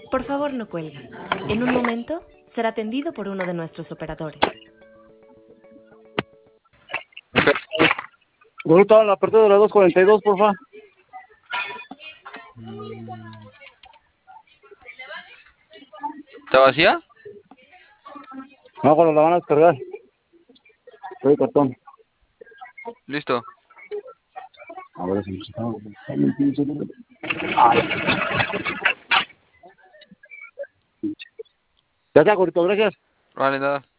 Por favor, no cuelgue. En un momento será atendido por uno de nuestros operadores. Gruta, la apertura de la 242, porfa. ¿Está vacía? No, cuando la van a descargar. Soy cartón. Listo. A ver si ya está, Gorito, gracias. Vale, nada.